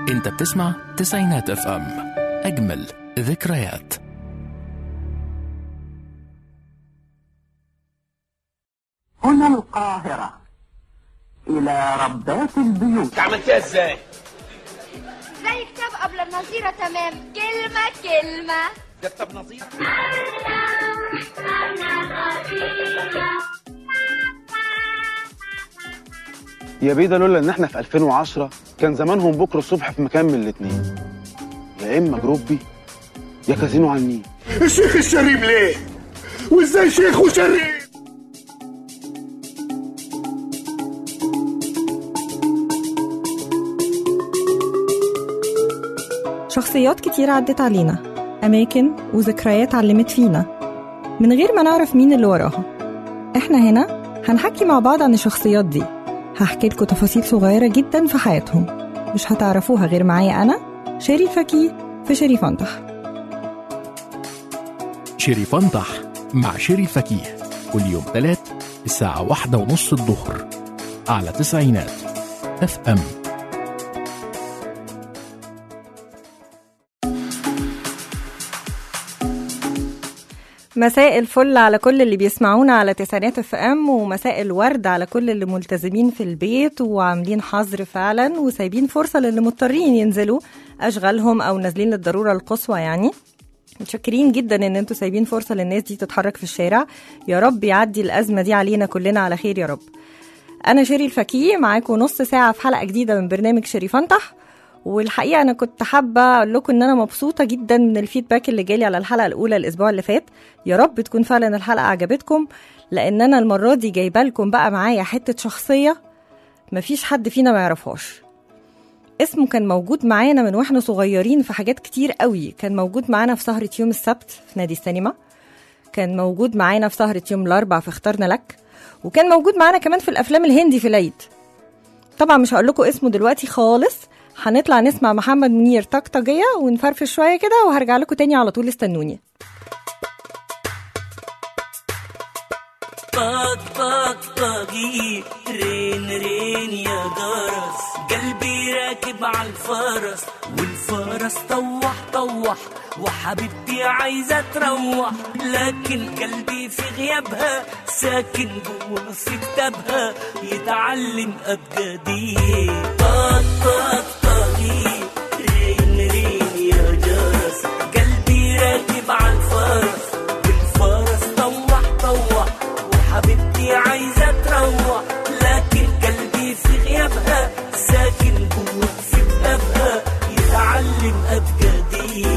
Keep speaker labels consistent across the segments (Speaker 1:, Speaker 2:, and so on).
Speaker 1: انت بتسمع تسعينات اف ام، اجمل ذكريات.
Speaker 2: هنا القاهرة، إلى ربات البيوت.
Speaker 3: عملتها ازاي؟
Speaker 4: زي كتاب قبل النظيرة تمام، كلمة كلمة.
Speaker 3: ده كتاب نظيرة؟
Speaker 5: يا بيدا لولا ان احنا في 2010 كان زمانهم بكره الصبح في مكان من الاتنين، يا اما جروبي يا كازينو على النيل.
Speaker 3: الشيخ الشريف ليه؟ وازاي شيخ وشريف؟
Speaker 6: شخصيات كتير عدت علينا، أماكن وذكريات علمت فينا من غير ما نعرف مين اللي وراها. احنا هنا هنحكي مع بعض عن الشخصيات دي، هحكي لكم تفاصيل صغيرة جدا في حياتهم مش هتعرفوها غير معايا أنا شيري الفكي في شيري فنطح.
Speaker 1: شيري فنطح مع شيري الفكيه كل يوم 3 الساعة 1:30 الظهر على تسعينات اف ام.
Speaker 6: مساء الفل على كل اللي بيسمعونا على تسعينات اف ام، ومساء الورد على كل اللي ملتزمين في البيت وعاملين حظر فعلا وسايبين فرصة للي مضطرين ينزلوا أشغالهم أو نازلين للضرورة القصوى. يعني متشكرين جدا ان انتوا سايبين فرصة للناس دي تتحرك في الشارع. يا رب يعدي الأزمة دي علينا كلنا على خير يا رب. أنا شيري الفكي معاكم نص ساعة في حلقة جديدة من برنامج شيري فنطح. والحقيقة أنا كنت حابة أقول لكم إن أنا مبسوطة جدا من الفيدباك اللي جالي على الحلقة الأولى الأسبوع اللي فات. يا رب تكون فعلا الحلقة عجبتكم، لأن أنا المرة دي جايبة لكم بقى معايا حتة شخصية مفيش حد فينا ما يعرفهاش. اسمه كان موجود معانا من واحنا صغيرين في حاجات كتير قوي. كان موجود معانا في سهرة يوم السبت في نادي السينما، كان موجود معانا في سهرة يوم الأربع في اخترنا لك، وكان موجود معانا كمان في الأفلام الهندي في العيد. طبعا مش هقول لكم اسمه دلوقتي خالص، هنطلع نسمع محمد منير طقطقية ونفرفش شوية كده وهرجع لكم تاني على طول، استنوني.
Speaker 7: طقطقي رين رين يا جرس، قلبي راكب على الفرس والفرس طوح طوح، وحبيبتي عايزة تروح لكن قلبي في غيابها ساكن جوا في كتابها يتعلم أبجدي. طقطقي رين رين يا جرس، قلبي راكب على الفرس والفرس طوح طوح، وحبيبتي عايزة تروح لكن قلبي في غيابها ساكن جوا في كتابها يتعلم أبجدي.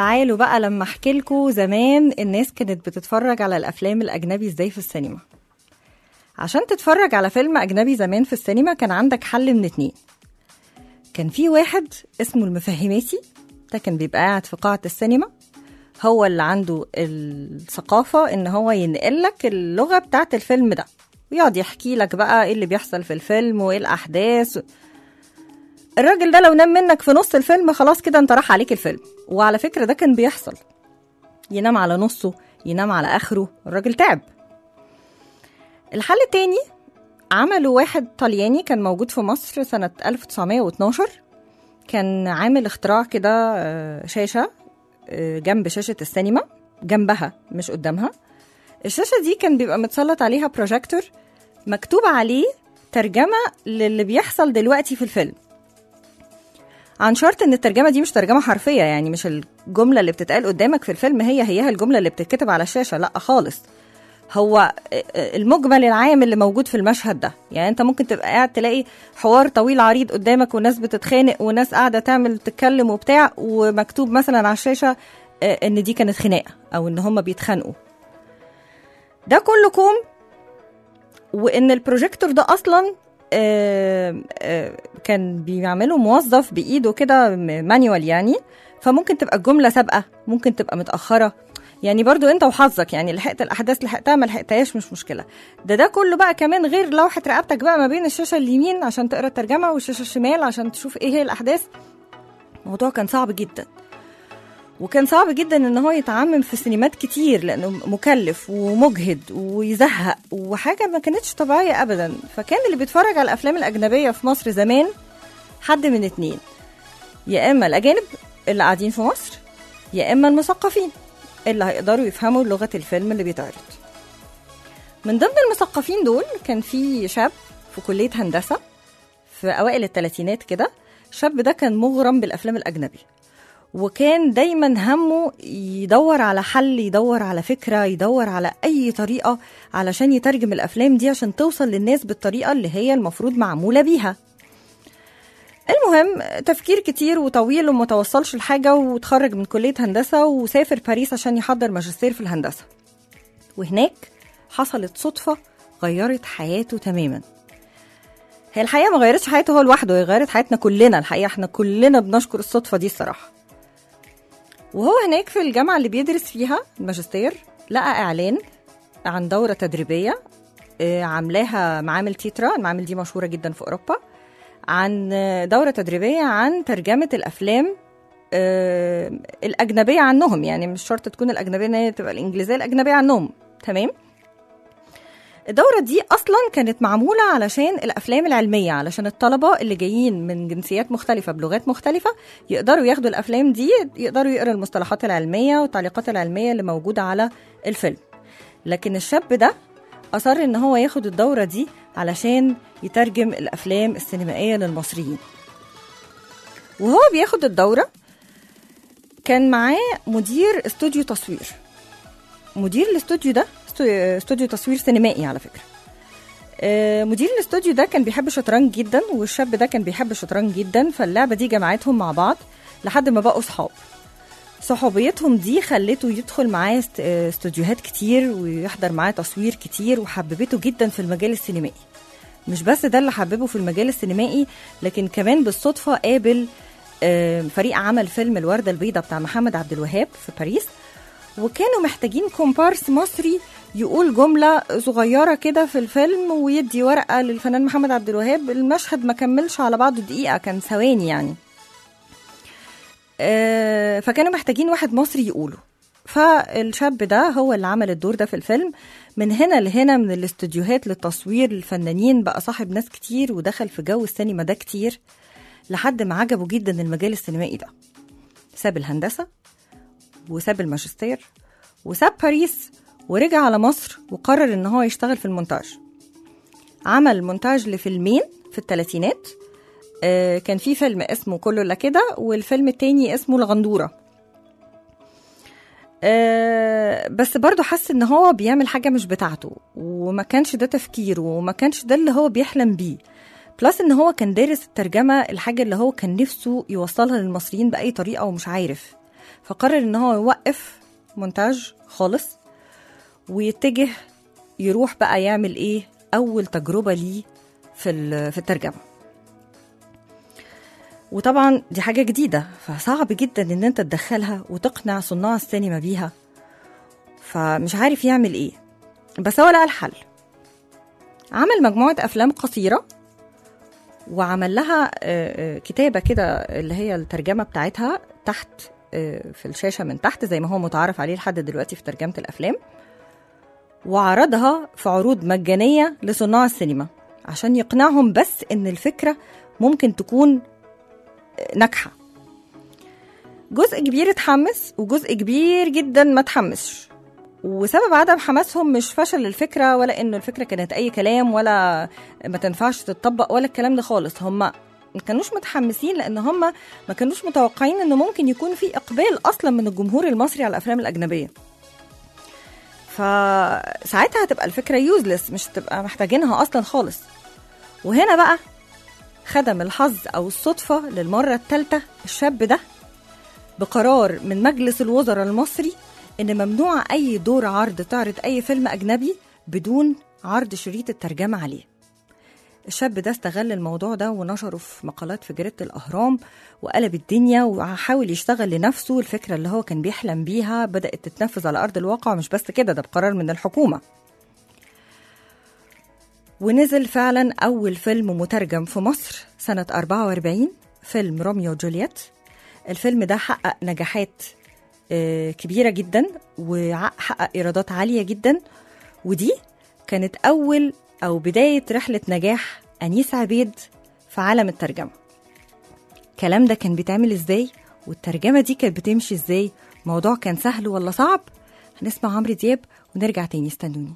Speaker 6: تعالوا بقى لما احكي لكم زمان الناس كانت بتتفرج على الافلام الاجنبي ازاي في السينما. عشان تتفرج على فيلم اجنبي زمان في السينما كان عندك حل من 2. كان في واحد اسمه المفهماتي، ده كان بيبقى قاعد في قاعة السينما، هو اللي عنده الثقافة ان هو ينقل لك اللغة بتاعت الفيلم ده ويقعد يحكي لك بقى ايه اللي بيحصل في الفيلم وايه الاحداث. الراجل ده لو نام منك في نص الفيلم خلاص كده انت راح عليك الفيلم. وعلى فكرة ده كان بيحصل، ينام على نصه ينام على اخره، الراجل تعب. الحل التاني عمله واحد طلياني كان موجود في مصر سنة 1912، كان عامل اختراع كده شاشة جنب شاشة السينما، جنبها مش قدامها. الشاشة دي كان بيبقى متسلط عليها بروجيكتور مكتوب عليه ترجمة للي بيحصل دلوقتي في الفيلم، عن شرط ان الترجمة دي مش ترجمة حرفية، يعني مش الجملة اللي بتتقال قدامك في الفيلم هي الجملة اللي بتتكتب على الشاشة، لا خالص، هو المجمل العام اللي موجود في المشهد ده. يعني انت ممكن تبقى قاعد تلاقي حوار طويل عريض قدامك وناس بتتخانق وناس قاعدة تتكلم وبتاع، ومكتوب مثلا على الشاشة ان دي كانت خناقة او ان هم بيتخانقوا. ده كله كوم، وان البروجيكتور ده اصلا كان بيعمله موظف بايده كده مانيوال يعني، فممكن تبقى الجملة سابقة ممكن تبقى متأخرة، يعني برضو انت وحظك، يعني لحقت الاحداث لحقتها ما لحقتهاش مش مشكله. ده كله بقى كمان غير لوحه رقبتك بقى ما بين الشاشه اليمين عشان تقرا الترجمه والشاشه الشمال عشان تشوف ايه هي الاحداث. الموضوع كان صعب جدا، وكان صعب جدا ان هو يتعمم في سينمات كتير لانه مكلف ومجهد ويزهق وحاجه ما كانتش طبيعيه ابدا. فكان اللي بيتفرج على الافلام الاجنبيه في مصر زمان حد من 2، يا اما الاجانب اللي قاعدين في مصر، يا اما المثقفين اللي هيقدروا يفهموا لغة الفيلم اللي بيتعرض. من ضمن المثقفين دول كان في شاب في كلية هندسة في أوائل الثلاثينات كده. الشاب ده كان مغرم بالأفلام الأجنبي، وكان دايما همه يدور على حل، يدور على فكرة، يدور على أي طريقة علشان يترجم الأفلام دي عشان توصل للناس بالطريقة اللي هي المفروض معمولة بيها. المهم تفكير كتير وطويل وما توصلش لحاجة، وتخرج من كلية هندسة وسافر باريس عشان يحضر ماجستير في الهندسة. وهناك حصلت صدفة غيرت حياته تماما. هي الحقيقة ما غيرتش حياته هو لوحده، هي غيرت حياتنا كلنا. الحقيقة احنا كلنا بنشكر الصدفة دي الصراحة. وهو هناك في الجامعة اللي بيدرس فيها الماجستير لقى إعلان عن دورة تدريبية عاملاها معامل تيترا، المعامل دي مشهورة جدا في أوروبا، عن دورة تدريبية عن ترجمة الأفلام الأجنبية عنهم، يعني مش شرط تكون الأجنبية ان هي تبقى الإنجليزية، الأجنبية عنهم. تمام. الدورة دي أصلا كانت معمولة علشان الأفلام العلمية، علشان الطلبة اللي جايين من جنسيات مختلفة بلغات مختلفة يقدروا ياخدوا الأفلام دي، يقدروا يقرأوا المصطلحات العلمية والتعليقات العلمية اللي موجودة على الفيلم. لكن الشاب ده أصر إن هو ياخد الدورة دي علشان يترجم الأفلام السينمائية للمصريين. وهو بياخد الدورة كان معاه مدير استوديو تصوير. مدير الاستوديو ده استوديو تصوير سينمائي على فكرة. مدير الاستوديو ده كان بيحب الشطرنج جدا، والشاب ده كان بيحب الشطرنج جدا، فاللعبة دي جمعتهم مع بعض لحد ما بقوا صحاب. صحوبيتهم دي خلته يدخل معاه استوديوهات كتير ويحضر معاه تصوير كتير، وحببته جدا في المجال السينمائي. مش بس ده اللي حببه في المجال السينمائي، لكن كمان بالصدفة قابل فريق عمل فيلم الوردة البيضاء بتاع محمد عبد الوهاب في باريس، وكانوا محتاجين كومبارس مصري يقول جملة صغيرة كده في الفيلم ويدي ورقة للفنان محمد عبد الوهاب. المشهد ما كملش على بعضه دقيقة، كان ثواني يعني. فكانوا محتاجين واحد مصري يقوله، فالشاب ده هو اللي عمل الدور ده في الفيلم. من هنا لهنا، من الاستوديوهات للتصوير للفنانين، بقى صاحب ناس كتير ودخل في جو السينما ده كتير لحد ما عجبه جدا المجال السينمائي ده. ساب الهندسة وساب الماجستير وساب باريس ورجع على مصر وقرر ان هو يشتغل في المونتاج. عمل مونتاج لفيلمين في الثلاثينات. كان في فيلم اسمه كله لا كده، والفيلم التاني اسمه الغندورة. بس برضو حس ان هو بيعمل حاجة مش بتاعته، وما كانش ده تفكيره، وما كانش ده اللي هو بيحلم بيه. بلس ان هو كان دارس الترجمة، الحاجة اللي هو كان نفسه يوصلها للمصريين بأي طريقة ومش عارف. فقرر ان هو يوقف مونتاج خالص ويتجه يروح بقى يعمل ايه اول تجربة ليه في الترجمة. وطبعا دي حاجة جديدة فصعب جدا ان انت تدخلها وتقنع صناع السينما بيها، فمش عارف يعمل ايه. بس هو لقى الحل، عمل مجموعة افلام قصيرة وعمل لها كتابة كده اللي هي الترجمة بتاعتها تحت في الشاشة من تحت زي ما هو متعارف عليه لحد دلوقتي في ترجمة الأفلام، وعرضها في عروض مجانية لصناع السينما عشان يقنعهم بس إن الفكرة ممكن تكون ناجحة. جزء كبير اتحمس وجزء كبير جدا ما اتحمسش، وسبب عدم حماسهم مش فشل الفكرة ولا إنه الفكرة كانت أي كلام ولا ما تنفعش تتطبق ولا الكلام ده خالص. هم ما كانوش متحمسين لأن هم ما كانوش متوقعين إنه ممكن يكون في إقبال أصلا من الجمهور المصري على الأفلام الأجنبية، فساعتها هتبقى الفكرة يوزلس، مش تبقى محتاجينها أصلا خالص. وهنا بقى خدم الحظ أو الصدفة للمرة الثالثة الشاب ده بقرار من مجلس الوزراء المصري إن ممنوع أي دور عرض تعرض أي فيلم أجنبي بدون عرض شريط الترجمة عليه. الشاب ده استغل الموضوع ده ونشره في مقالات في جريدة الأهرام وقلب الدنيا وحاول يشتغل لنفسه. الفكرة اللي هو كان بيحلم بيها بدأت تتنفذ على أرض الواقع، مش بس كده، ده بقرار من الحكومة. ونزل فعلا أول فيلم مترجم في مصر سنة 44، فيلم روميو وجولييت. الفيلم ده حقق نجاحات كبيرة جدا وحقق إيرادات عالية جدا، ودي كانت أول أو بداية رحلة نجاح أنيس عبيد في عالم الترجمة. الكلام ده كان بيتعمل إزاي والترجمة دي كانت بتمشي إزاي؟ موضوع كان سهل ولا صعب؟ هنسمع عمرو دياب ونرجع تاني، استنوني.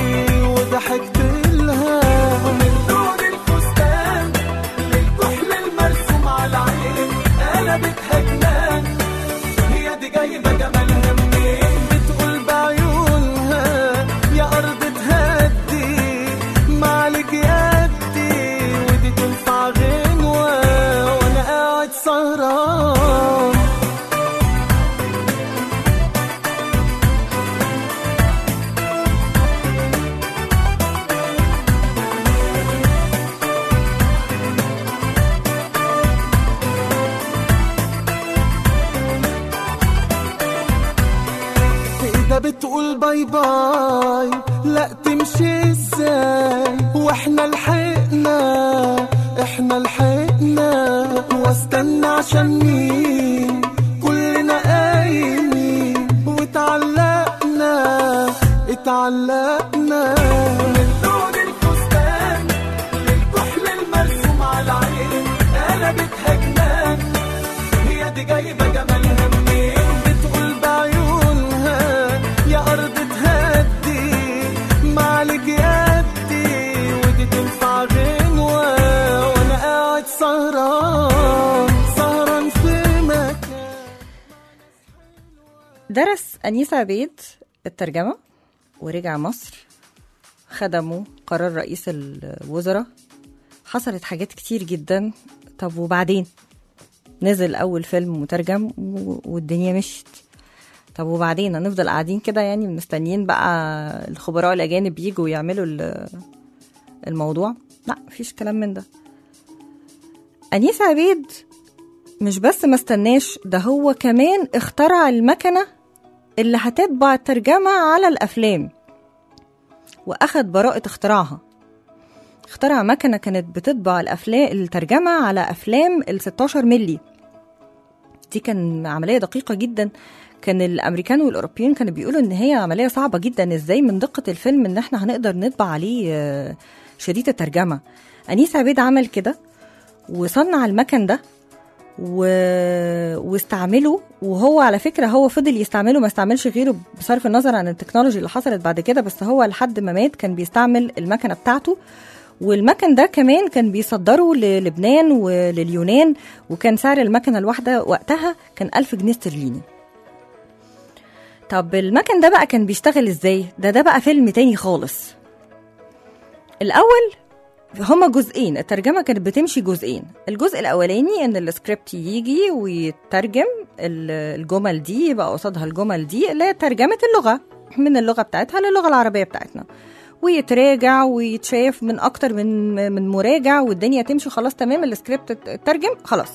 Speaker 8: ضحكت لها ومن دون الفستان للكحل سهران. إذا بتقول باي باي لا تمشي ازاي، واحنا لحقنا واستنى عشان مين، كلنا قايمين واتعلقنا من لون الفستان للكحل المرسوم على العين، قلبتها جنان هي دي جايبه جمالها منين، بتقول بعيونها يا ارض تهدي معلك يدي، ودي تنفع غنوه وانا قاعد سهران في مكان.
Speaker 6: درس أنيس عبيد الترجمة ورجع مصر، خدمه قرار رئيس الوزراء، حصلت حاجات كتير جدا. طب وبعدين نزل أول فيلم مترجم والدنيا مشت. طب وبعدين هنفضل قاعدين كده يعني مستنيين بقى الخبراء الأجانب يجوا يعملوا الموضوع؟ لا، مفيش كلام من ده. أنيس عبيد مش بس ما استناش، ده هو كمان اخترع المكنة اللي هتطبع الترجمة على الأفلام، وأخد براءة اختراعها. اخترع مكنة كانت بتطبع الترجمة على أفلام 16 ملي. دي كان عملية دقيقة جدا، كان الأمريكان والأوروبيين كانوا بيقولوا إن هي عملية صعبة جدا، إزاي من دقة الفيلم إن احنا هنقدر نطبع عليه شريط الترجمة. أنيس عبيد عمل كده وصنع المكن ده واستعمله، وهو على فكرة هو فضل يستعمله، ما استعملش غيره بصرف النظر عن التكنولوجي اللي حصلت بعد كده، بس هو لحد ما مات كان بيستعمل المكنة بتاعته. والمكن ده كمان كان بيصدره للبنان ولليونان، وكان سعر المكنة الواحدة وقتها كان 1000 جنيه استرليني. طب المكن ده بقى كان بيشتغل ازاي؟ ده بقى فيلم تاني خالص. الأول هما جزئين، الترجمة كانت بتمشي جزئين. الجزء الأولاني إن السكريبت يجي ويترجم الجمل دي، يبقى قصادها الجمل دي اللي هي ترجمة اللغة من اللغة بتاعتها للغة العربية بتاعتنا، ويتراجع ويتشاف من أكتر من مراجع، والدنيا تمشي خلاص تمام، السكريبت اترجم خلاص.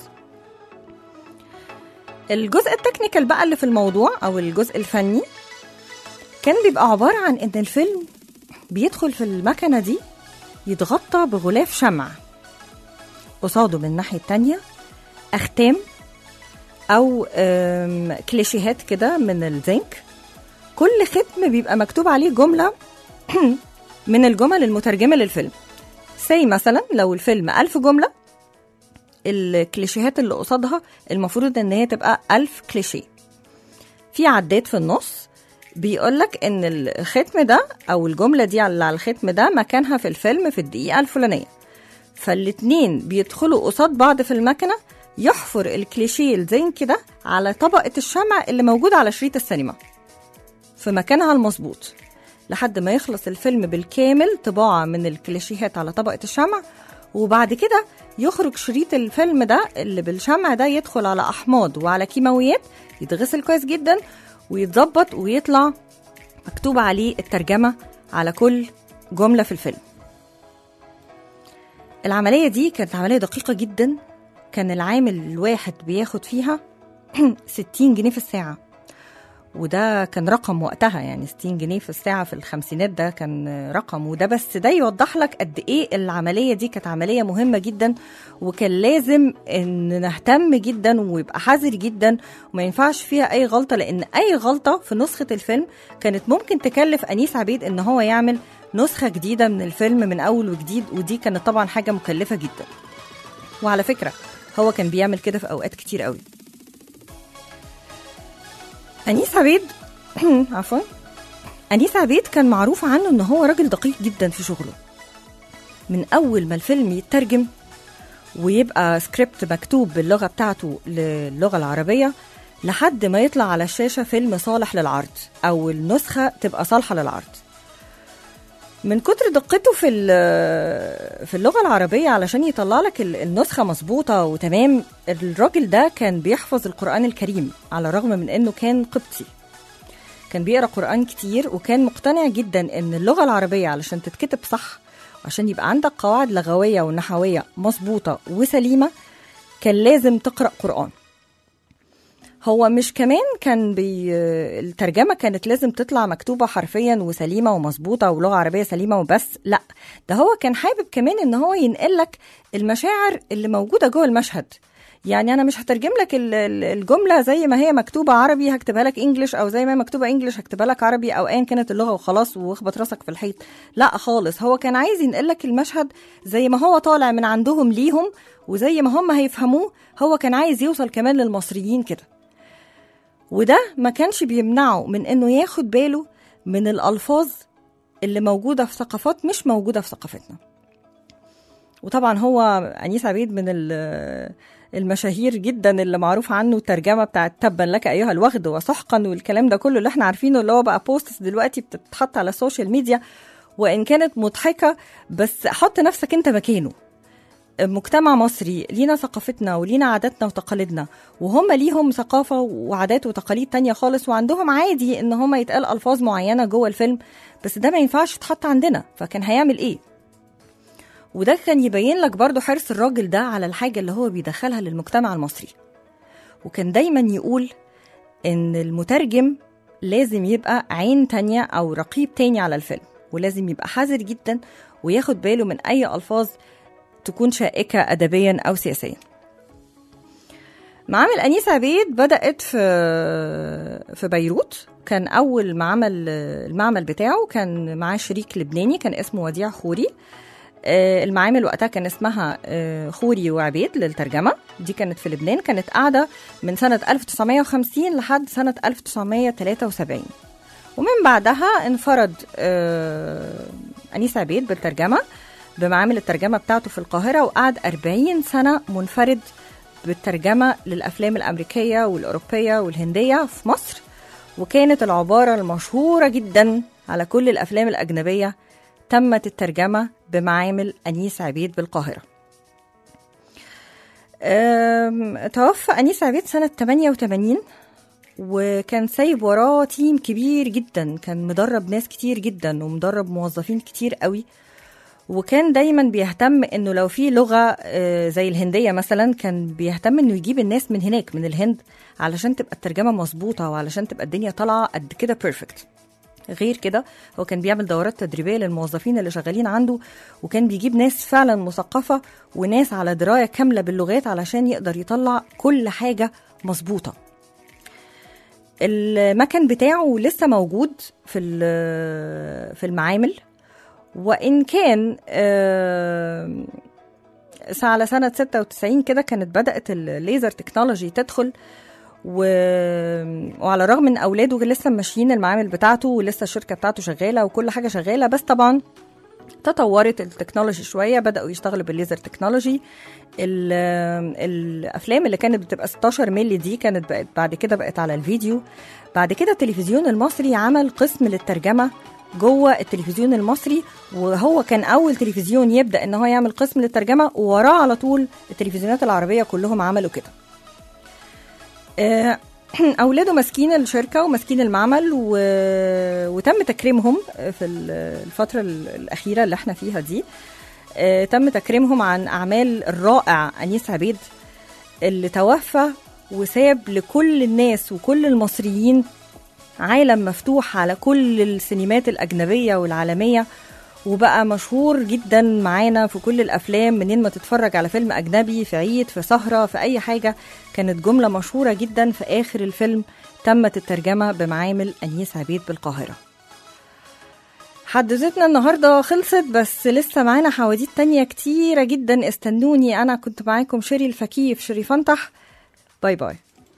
Speaker 6: الجزء التكنيكال بقى اللي في الموضوع أو الجزء الفني كان بيبقى عبارة عن إن الفيلم بيدخل في المكنة دي يتغطى بغلاف شمع، قصاده من الناحية التانية أختام أو كليشيهات كده من الزنك. كل ختم بيبقى مكتوب عليه جملة من الجمل المترجمة للفيلم. سي مثلا لو الفيلم 1000 جملة، الكليشيهات اللي قصادها المفروض ان هي تبقى 1000 كليشيه. في عداد في النص بيقولك ان الختم ده او الجملة دي على الختم ده مكانها في الفيلم في الدقيقة الفلانية. فالاتنين بيدخلوا قصاد بعض في المكنة، يحفر الكليشيه الزنك ده على طبقة الشمع اللي موجودة على شريط السينما في مكانها المظبوط، لحد ما يخلص الفيلم بالكامل طباعة من الكليشيهات على طبقة الشمع. وبعد كده يخرج شريط الفيلم ده اللي بالشمع ده يدخل على أحماض وعلى كيماويات، يتغسل كويس جدا ويتظبط ويطلع مكتوب عليه الترجمة على كل جملة في الفيلم. العملية دي كانت عملية دقيقة جدا، كان العامل الواحد بياخد فيها 60 جنيه في الساعة، وده كان رقم وقتها، يعني 60 جنيه في الساعة في الخمسينات ده كان رقم. وده بس ده يوضح لك قد ايه العملية دي كانت عملية مهمة جدا، وكان لازم ان نهتم جدا ويبقى حذر جدا وما ينفعش فيها اي غلطة، لان اي غلطة في نسخة الفيلم كانت ممكن تكلف أنيس عبيد ان هو يعمل نسخة جديدة من الفيلم من اول وجديد، ودي كانت طبعا حاجة مكلفة جدا. وعلى فكرة هو كان بيعمل كده في اوقات كتير قوي. أنيس عبيد عفوا أنيس عبيد كان معروف عنه إن هو راجل دقيق جدا في شغله. من أول ما الفيلم يترجم ويبقى سكريبت مكتوب باللغة بتاعته للغة العربية، لحد ما يطلع على الشاشة فيلم صالح للعرض أو النسخة تبقى صالحة للعرض، من كتر دقته في اللغة العربية علشان يطلع لك النسخة مظبوطة وتمام، الراجل ده كان بيحفظ القرآن الكريم على الرغم من انه كان قبطي. كان بيقرأ قرآن كتير وكان مقتنع جدا ان اللغة العربية علشان تتكتب صح وعشان يبقى عندك قواعد لغوية ونحوية مظبوطة وسليمة كان لازم تقرأ قرآن. هو مش كمان كان الترجمة كانت لازم تطلع مكتوبة حرفيا وسليمة ومظبوطة ولغة عربية سليمة وبس، لا، ده هو كان حابب كمان ان هو ينقلك المشاعر اللي موجودة جوه المشهد. يعني انا مش هترجم لك الجملة زي ما هي مكتوبة عربي هكتبها لك انجليش، او زي ما هي مكتوبة انجليش هكتبها لك عربي، او ايا كانت اللغة وخلاص واخبط راسك في الحيط. لا خالص، هو كان عايز ينقلك المشهد زي ما هو طالع من عندهم ليهم وزي ما هم هيفهموه. هو كان عايز يوصل كمان للمصريين كده، وده ما كانش بيمنعه من انه ياخد باله من الألفاظ اللي موجودة في ثقافات مش موجودة في ثقافتنا. وطبعا هو أنيس عبيد من المشاهير جدا اللي معروف عنه الترجمة بتاعت تبا لك أيها الوغد وسحقا والكلام ده كله اللي احنا عارفينه، اللي هو بقى بوستس دلوقتي بتتحط على السوشيال ميديا، وإن كانت مضحكة بس حط نفسك انت مكانه. مجتمع مصري لينا ثقافتنا ولينا عاداتنا وتقاليدنا، وهم ليهم ثقافة وعادات وتقاليد تانية خالص، وعندهم عادي ان هم يتقال ألفاظ معينة جوه الفيلم، بس ده ما ينفعش يتحط عندنا. فكان هيعمل ايه؟ وده كان يبين لك برضو حرص الراجل ده على الحاجة اللي هو بيدخلها للمجتمع المصري. وكان دايما يقول ان المترجم لازم يبقى عين تانية او رقيب تاني على الفيلم، ولازم يبقى حذر جدا وياخد باله من اي ألفاظ تكون شائكة أدبيا أو سياسيا. معامل أنيس عبيد بدأت في بيروت. كان أول المعمل بتاعه كان معاه شريك لبناني كان اسمه وديع خوري. المعامل وقتها كان اسمها خوري وعبيد للترجمة. دي كانت في لبنان، كانت قاعدة من سنة 1950 لحد سنة 1973، ومن بعدها انفرد أنيس عبيد بالترجمة بمعامل الترجمة بتاعته في القاهرة، وقعد 40 سنة منفرد بالترجمة للأفلام الأمريكية والأوروبية والهندية في مصر. وكانت العبارة المشهورة جدا على كل الأفلام الأجنبية تمت الترجمة بمعامل أنيس عبيد بالقاهرة. توفى أنيس عبيد سنة 88، وكان سايب وراه تيم كبير جدا، كان مدرب ناس كتير جدا ومدرب موظفين كتير قوي. وكان دايما بيهتم انه لو في لغة زي الهندية مثلا، كان بيهتم انه يجيب الناس من هناك من الهند علشان تبقى الترجمة مظبوطة وعلشان تبقى الدنيا طالعة قد كده بيرفكت. غير كده هو كان بيعمل دورات تدريبية للموظفين اللي شغالين عنده، وكان بيجيب ناس فعلا مثقفة وناس على دراية كاملة باللغات علشان يقدر يطلع كل حاجة مظبوطة. المكان بتاعه لسه موجود في المعامل، وإن كان على سنة 96 كده كانت بدأت الليزر تكنولوجي تدخل، وعلى الرغم من أولاده لسه ماشيين المعامل بتاعته ولسه الشركة بتاعته شغالة وكل حاجة شغالة، بس طبعا تطورت التكنولوجي شوية، بدأوا يشتغلوا بالليزر تكنولوجي. الأفلام اللي كانت بتبقى 16 ملي دي كانت بعد كده بقت على الفيديو. بعد كده التلفزيون المصري عمل قسم للترجمة جوه التلفزيون المصري، وهو كان أول تلفزيون يبدأ إن هو يعمل قسم للترجمة، ووراه على طول التلفزيونات العربية كلهم عملوا كده. أولاده ماسكين الشركة وماسكين المعمل، وتم تكريمهم في الفترة الأخيرة اللي احنا فيها دي. تم تكريمهم عن أعمال الرائع أنيس عبيد اللي توفى وساب لكل الناس وكل المصريين عالم مفتوح على كل السينمات الأجنبية والعالمية، وبقى مشهور جدا معانا في كل الأفلام. منين ما تتفرج على فيلم أجنبي، في عيد، في سهرة، في أي حاجة، كانت جملة مشهورة جدا في آخر الفيلم تمت الترجمة بمعامل أنيس عبيد بالقاهرة. حدثتنا النهاردة خلصت، بس لسه معانا حواديت تانية كتيرة جدا. استنوني، أنا كنت معاكم شيري الفكيه في شيري فنطح. باي باي.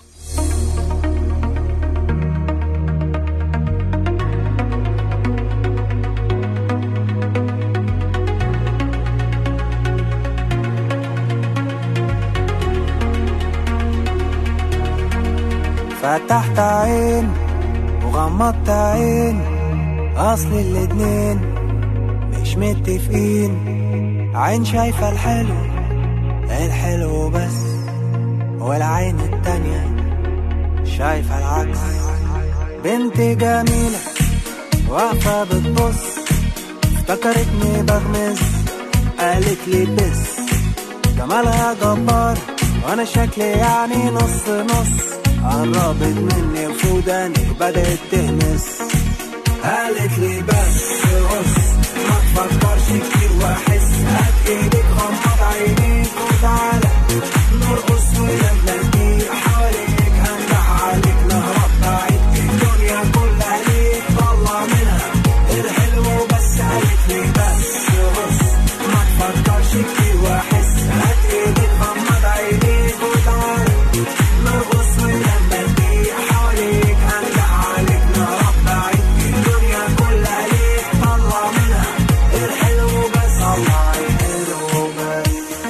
Speaker 8: فتحت عين وغمضت عين، أصل الاتنين مش متفقين. عين شايفة الحلو الحلو بس، والعين التانية شايفة العكس. بنت جميلة واقفة بتبص، افتكرتني بغمز قالت لي بس. جمالها جبار وانا شكلي يعني نص نص. قربت مني وفوداني بدأت تهمس. قالت لي بس بص ما تفكرش كتير واحس. هات ايدك غمض عينيك وتعالى نرقص ولما نجي حواليك هندح عليك نهرب بعيد. الدنيا كلها ليك طلع منها الحلو بس. قالت لي بس بص ما تفكرش كتير واحس. هات ايدك غمض عينيك وتعالى نرقص ولما نجي حواليك هندح عليك نهرب بعيد. الدنيا كلها ليك طلع منها الحلو بس. طلع الحلو بس،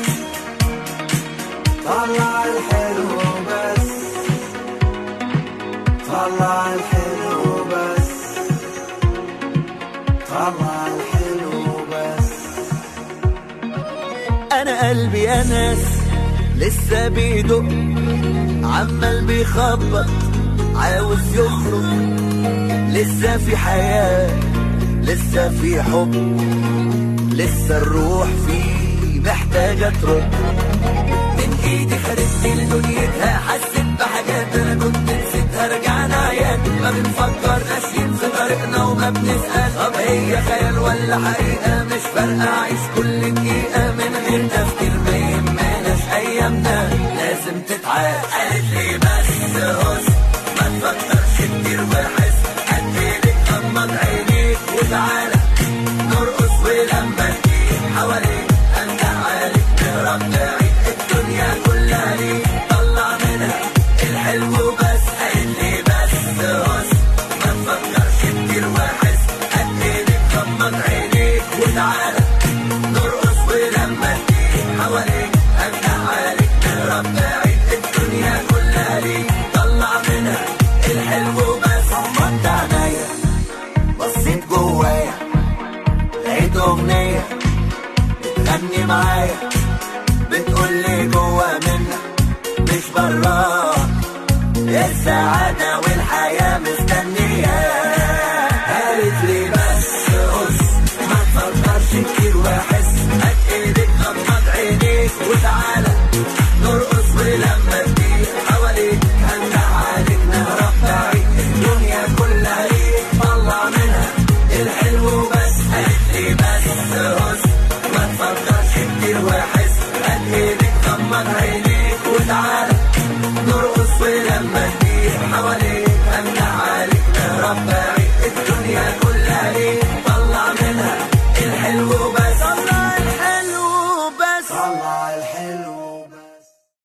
Speaker 8: طلع الحلو بس، طلع الحلو بس، طلع الحلو بس.
Speaker 7: انا قلبي يا ناس لسه بيدق، عمال بيخبط عاوز يخرج. لسه في حياة لسه في حب، لسه الروح فيه محتاجة ترد. من ايدي خدتني لدنيتها، حسيت بحاجات انا كنت نسيتها. رجعنا عيان ما بنفكر ماشيين في طريقنا وما بنسأل طب هي خيال ولا حقيقة. مش فارقة اعيش كل دقيقة من غير تفكير، ما يهمناش ايامنا لازم تتعاد. قالت لي بس هص ما تفكرش كتير وحس. هات ايدك غمض عينيك وتعالى نرقص ولما تجيب حواليك هندع عليك نهرب بعيد. الدنيا كلها ليك طلع منها الحلو بس. قالت لي بس هص ما تفكرش كتير وحس. هات ايدك غمض عينيك وتعالى نرقص ولما تجيب حواليك هندع عليك نهرب بعيد. الدنيا كلها ليك طلع منها الحلو بس. غمضت عينيا بصيت جوايا لقيت اغنية بتغني معايا بتقولي جوا منك مش براك السعادة والحياة مستنية. قالت لي بس قص ما تفكرش كتير واحس. هات ايدك غمض عينيك وتعالى نرقص ولما تجيب حواليك هندع عليك نهرب بعيد. الدنيا كلها ليك طلع منها الحلو بس. قالت لي بس قص ما تفكرش كتير واحس. هات ايدك غمض عينيك وتعالى نرقص ولما تجيب حواليك